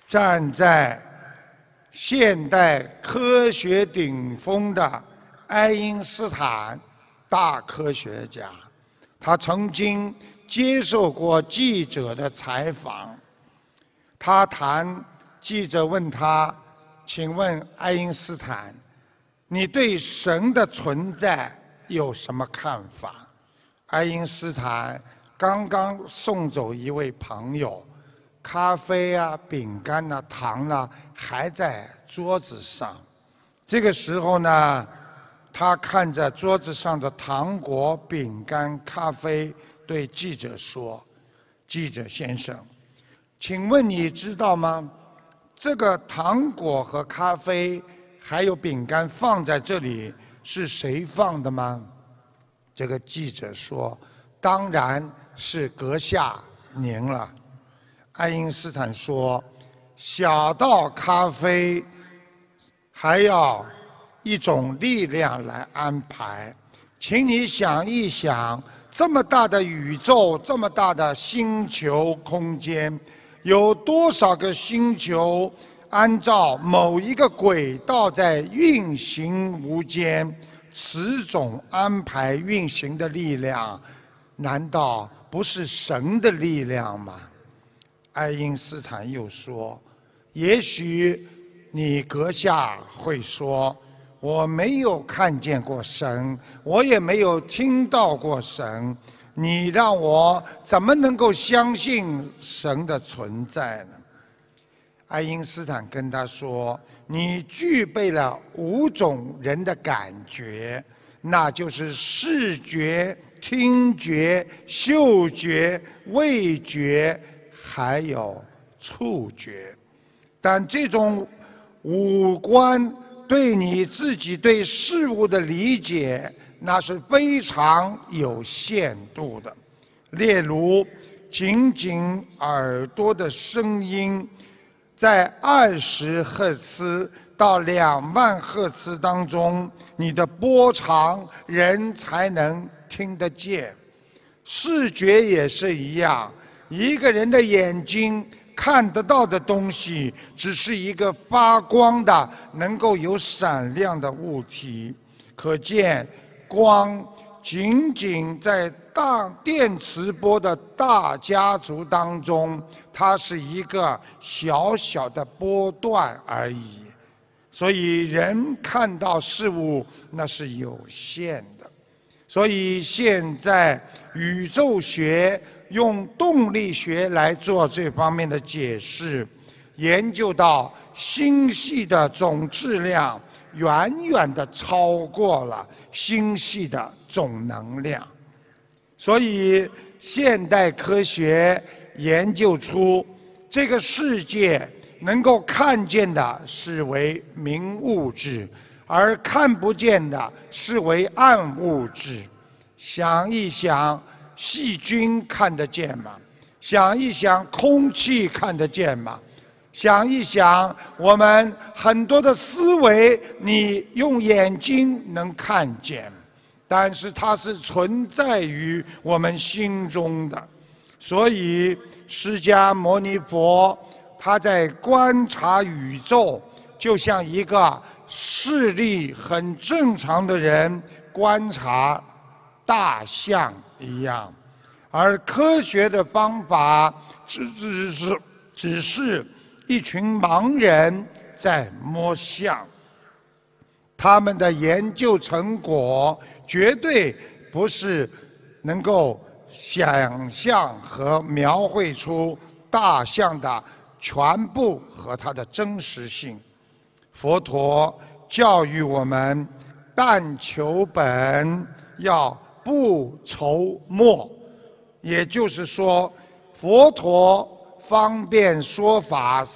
站在现代科学顶峰的爱因斯坦，大科学家，他曾经接受过记者的采访。记者问他：“请问爱因斯坦，你对神的存在有什么看法？”爱因斯坦刚刚送走一位朋友，咖啡啊、饼干啊、糖啊还在桌子上。这个时候呢，他看着桌子上的糖果、饼干、咖啡，对记者说：“记者先生，请问你知道吗？这个糖果和咖啡还有饼干放在这里是谁放的吗？”这个记者说：“当然是阁下您了。”爱因斯坦说：“小到咖啡，还要一种力量来安排。请你想一想，这么大的宇宙，这么大的星球空间，有多少个星球按照某一个轨道在运行无间？此种安排运行的力量，难道不是神的力量吗？”爱因斯坦又说：“也许你阁下会说，我没有看见过神，我也没有听到过神，你让我怎么能够相信神的存在呢？”爱因斯坦跟他说：“你具备了5种人的感觉，那就是视觉、听觉、嗅觉、味觉，还有触觉。但这种五官对你自己对事物的理解，那是非常有限度的。例如，仅耳朵的声音，在20赫兹到2万赫兹当中，你的波长人才能听得见。视觉也是一样，一个人的眼睛看得到的东西，只是一个发光的、能够有闪亮的物体。可见，光仅在大电磁波的大家族当中，它是一个小小的波段而已。所以人看到事物那是有限的。所以现在宇宙学用动力学来做这方面的解释，研究到星系的总质量远远地超过了星系的总能量。所以现代科学研究出，这个世界能够看见的是为明物质，而看不见的是为暗物质。想一想，细菌看得见吗？想一想，空气看得见吗？想一想，我们很多的思维，你用眼睛能看见，但是它是存在于我们心中的。所以释迦牟尼佛他在观察宇宙，就像一个视力很正常的人观察大象一样。而科学的方法只是一群盲人在摸象，他们的研究成果绝对不是能够想象和描绘出大象的全部和它的真实性。佛陀教育我们，但求本，要不筹末。也就是说，佛陀方便说法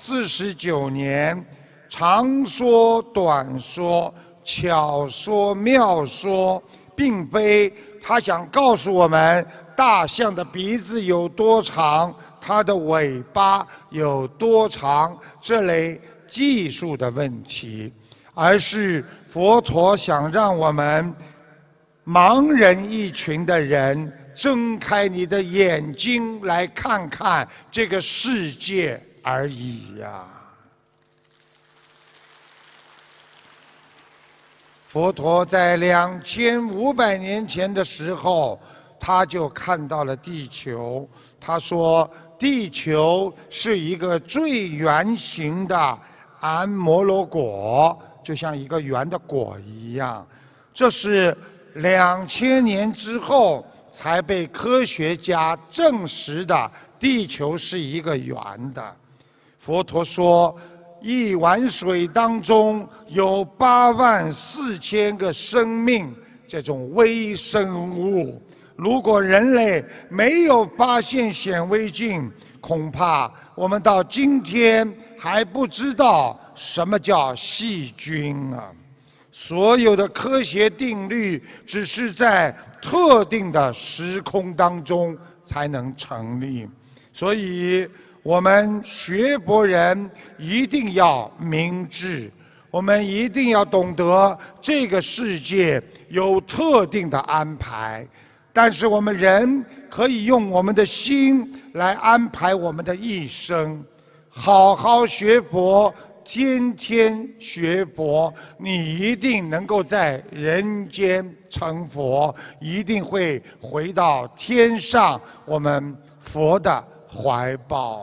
49年，长说短说，巧说妙说，并非他想告诉我们大象的鼻子有多长，它的尾巴有多长这类技术的问题，而是佛陀想让我们盲人一群的人睁开你的眼睛来看看这个世界而已呀。佛陀在2500年前的时候，他就看到了地球。他说，地球是一个最圆形的安摩罗果，就像一个圆的果一样。这是2000年之后才被科学家证实的，地球是一个圆的。佛陀说，一碗水当中有84000个生命，这种微生物。如果人类没有发现显微镜，恐怕我们到今天还不知道什么叫细菌啊！所有的科学定律只是在特定的时空当中才能成立，所以我们学佛人一定要明智，我们一定要懂得这个世界有特定的安排，但是我们人可以用我们的心来安排我们的一生。好好学佛，天天学佛，你一定能够在人间成佛，一定会回到天上我们佛的怀抱。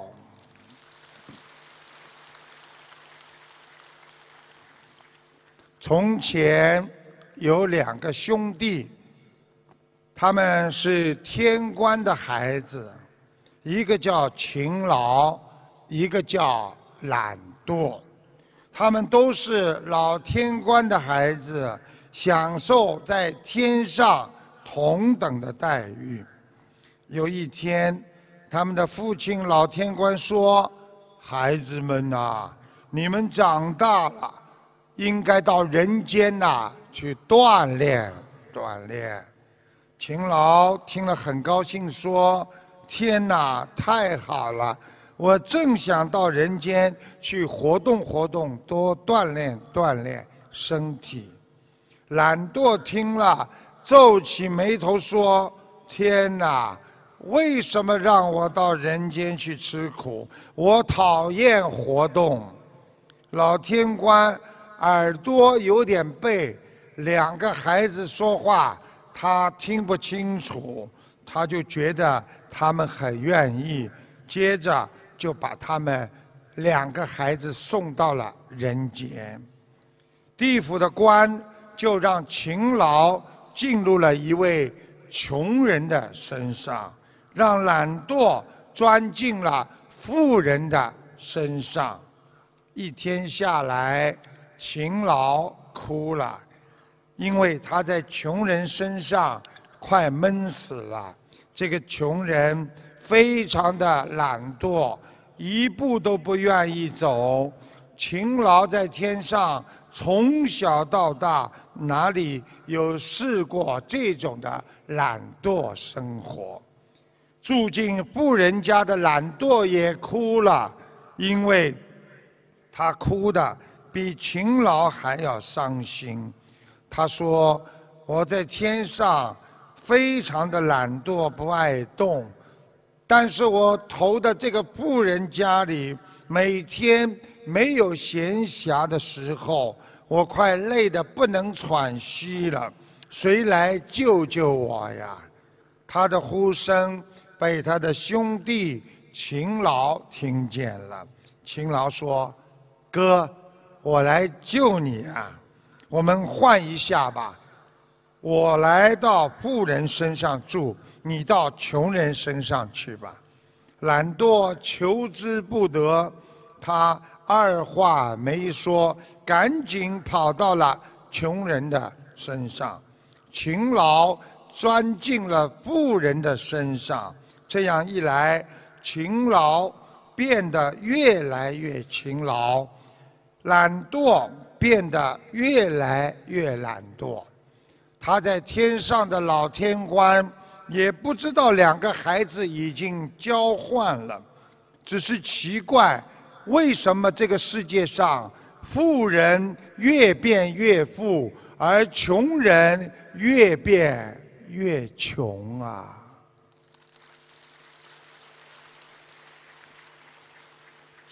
从前有2个兄弟，他们是天官的孩子，一个叫勤劳，一个叫懒惰。他们都是老天官的孩子，享受在天上同等的待遇。有一天，他们的父亲老天官说：“孩子们呐，你们长大了，应该到人间呐去锻炼锻炼。”勤劳听了很高兴，说：“天哪，太好了！我正想到人间去活动活动，多锻炼锻炼身体。”懒惰听了，皱起眉头说：“天哪，为什么让我到人间去吃苦？我讨厌活动。”老天官耳朵有点背，2个孩子说话他听不清楚，他就觉得他们很愿意，接着就把他们2个孩子送到了人间。地府的官就让勤劳进入了一位穷人的身上，让懒惰钻进了富人的身上。一天下来，勤劳哭了，因为他在穷人身上快闷死了。这个穷人非常的懒惰，一步都不愿意走。勤劳在天上从小到大哪里有试过这种的懒惰生活？住进富人家的懒惰也哭了，因为他哭得比勤劳还要伤心。他说：“我在天上非常的懒惰，不爱动，但是我投的这个富人家里，每天没有闲暇的时候，我快累得不能喘息了，谁来救救我呀？”他的呼声被他的兄弟勤劳听见了。勤劳说：“哥，我来救你啊！我们换一下吧，我来到富人身上住，你到穷人身上去吧。”懒惰求之不得，他二话没说，赶紧跑到了穷人的身上。勤劳钻进了富人的身上，这样一来，勤劳变得越来越勤劳，懒惰变得越来越懒惰。他在天上的老天官也不知道2个孩子已经交换了，只是奇怪，为什么这个世界上富人越变越富，而穷人越变越穷啊？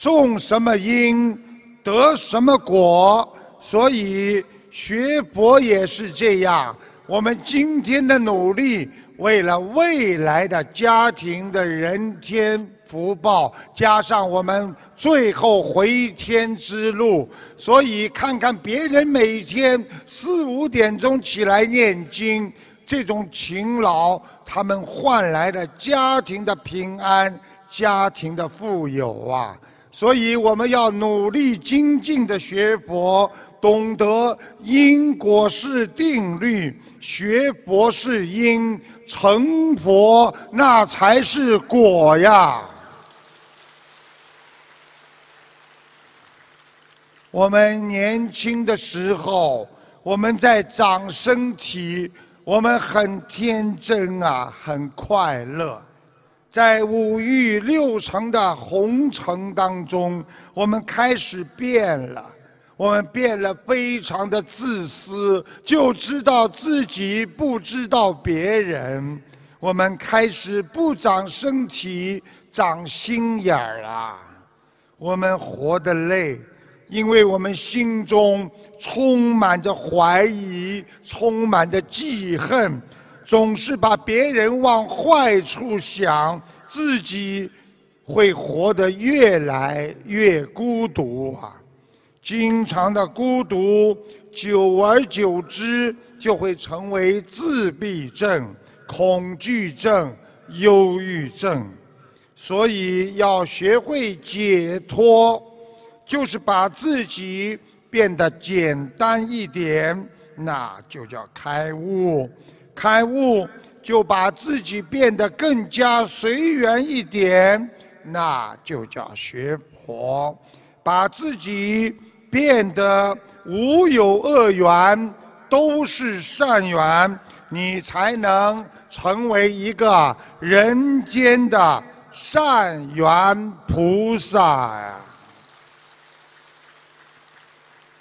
种什么因，得什么果。所以学佛也是这样，我们今天的努力，为了未来的家庭的人天福报，加上我们最后回天之路。所以看看别人每天4、5点钟起来念经，这种勤劳，他们换来了家庭的平安，家庭的富有啊。所以我们要努力精进的学佛，懂得因果是定律，学佛是因，成佛那才是果呀。我们年轻的时候，我们在长身体，我们很天真啊，很快乐。在5欲6尘的红尘当中，我们开始变了，我们变了，非常的自私，就知道自己，不知道别人。我们开始不长身体，长心眼儿了。我们活得累，因为我们心中充满着怀疑，充满着记恨，总是把别人往坏处想，自己会活得越来越孤独啊！经常的孤独，久而久之就会成为自闭症、恐惧症、忧郁症。所以要学会解脱，就是把自己变得简单一点，那就叫开悟。开悟就把自己变得更加随缘一点，那就叫学佛。把自己变得无有恶缘，都是善缘，你才能成为一个人间的善缘菩萨呀。